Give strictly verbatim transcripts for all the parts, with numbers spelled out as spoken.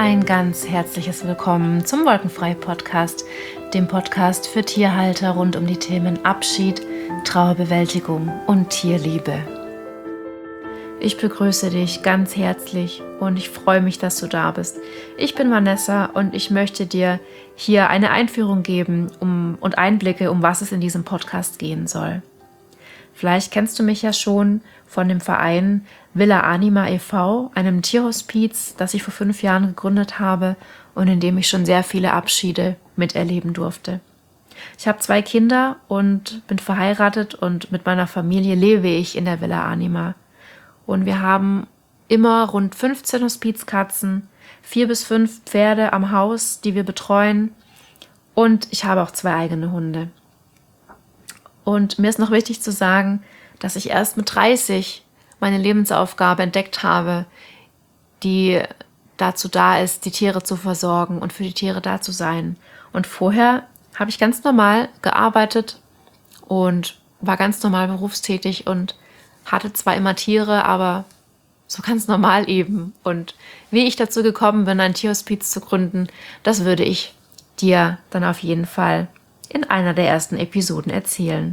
Ein ganz herzliches Willkommen zum Wolkenfrei-Podcast, dem Podcast für Tierhalter rund um die Themen Abschied, Trauerbewältigung und Tierliebe. Ich begrüße dich ganz herzlich und ich freue mich, dass du da bist. Ich bin Vanessa und ich möchte dir hier eine Einführung geben um, und Einblicke, um was es in diesem Podcast gehen soll. Vielleicht kennst du mich ja schon von dem Verein Villa Anima e V, einem Tierhospiz, das ich vor fünf Jahren gegründet habe und in dem ich schon sehr viele Abschiede miterleben durfte. Ich habe zwei Kinder und bin verheiratet und mit meiner Familie lebe ich in der Villa Anima. Und wir haben immer rund fünfzehn Hospizkatzen, vier bis fünf Pferde am Haus, die wir betreuen, und ich habe auch zwei eigene Hunde. Und mir ist noch wichtig zu sagen, dass ich erst mit dreißig meine Lebensaufgabe entdeckt habe, die dazu da ist, die Tiere zu versorgen und für die Tiere da zu sein. Und vorher habe ich ganz normal gearbeitet und war ganz normal berufstätig und hatte zwar immer Tiere, aber so ganz normal eben. Und wie ich dazu gekommen bin, ein Tierhospiz zu gründen, das würde ich dir dann auf jeden Fall in einer der ersten Episoden erzählen.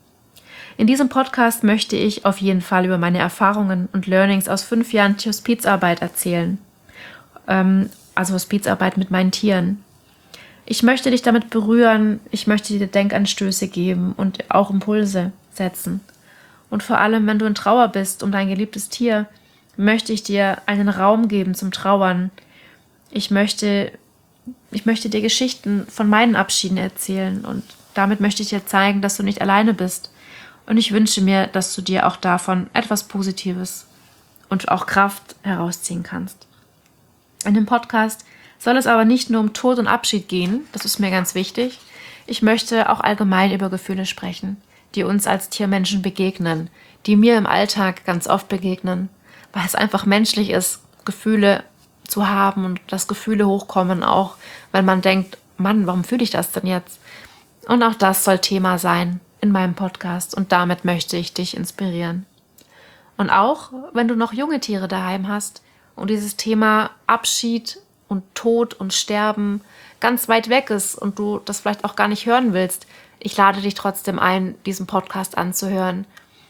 In diesem Podcast möchte ich auf jeden Fall über meine Erfahrungen und Learnings aus fünf Jahren Hospizarbeit erzählen. Ähm, also Hospizarbeit mit meinen Tieren. Ich möchte dich damit berühren, ich möchte dir Denkanstöße geben und auch Impulse setzen. Und vor allem, wenn du in Trauer bist um dein geliebtes Tier, möchte ich dir einen Raum geben zum Trauern. Ich möchte, ich möchte dir Geschichten von meinen Abschieden erzählen und damit möchte ich dir zeigen, dass du nicht alleine bist. Und ich wünsche mir, dass du dir auch davon etwas Positives und auch Kraft herausziehen kannst. In dem Podcast soll es aber nicht nur um Tod und Abschied gehen, das ist mir ganz wichtig. Ich möchte auch allgemein über Gefühle sprechen, die uns als Tiermenschen begegnen, die mir im Alltag ganz oft begegnen, weil es einfach menschlich ist, Gefühle zu haben und dass Gefühle hochkommen, auch wenn man denkt, Mann, warum fühle ich das denn jetzt? Und auch das soll Thema sein in meinem Podcast und damit möchte ich dich inspirieren. Und auch, wenn du noch junge Tiere daheim hast und dieses Thema Abschied und Tod und Sterben ganz weit weg ist und du das vielleicht auch gar nicht hören willst, ich lade dich trotzdem ein, diesen Podcast anzuhören.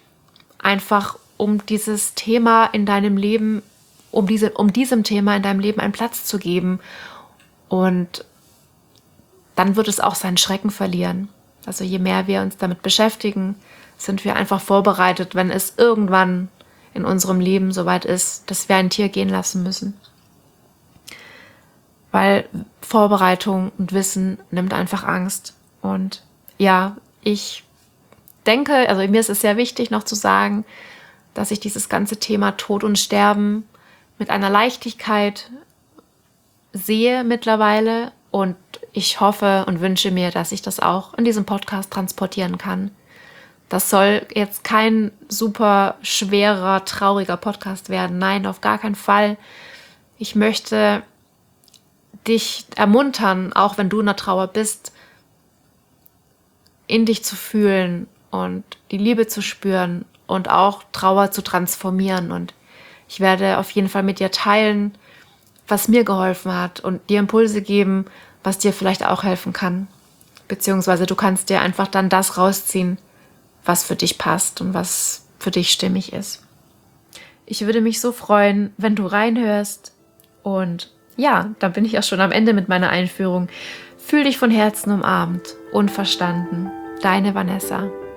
Einfach um dieses Thema in deinem Leben, um, diese, um diesem Thema in deinem Leben einen Platz zu geben. Und dann wird es auch seinen Schrecken verlieren. Also je mehr wir uns damit beschäftigen, sind wir einfach vorbereitet, wenn es irgendwann in unserem Leben soweit ist, dass wir ein Tier gehen lassen müssen. Weil Vorbereitung und Wissen nimmt einfach Angst. Und ja, ich denke, also mir ist es sehr wichtig noch zu sagen, dass ich dieses ganze Thema Tod und Sterben mit einer Leichtigkeit sehe mittlerweile und ich hoffe und wünsche mir, dass ich das auch in diesem Podcast transportieren kann. Das soll jetzt kein super schwerer, trauriger Podcast werden. Nein, auf gar keinen Fall. Ich möchte dich ermuntern, auch wenn du in der Trauer bist, in dich zu fühlen und die Liebe zu spüren und auch Trauer zu transformieren. Und ich werde auf jeden Fall mit dir teilen, was mir geholfen hat und dir Impulse geben, was dir vielleicht auch helfen kann. Beziehungsweise du kannst dir einfach dann das rausziehen, was für dich passt und was für dich stimmig ist. Ich würde mich so freuen, wenn du reinhörst. Und ja, dann bin ich auch schon am Ende mit meiner Einführung. Fühl dich von Herzen umarmt und verstanden. Deine Vanessa.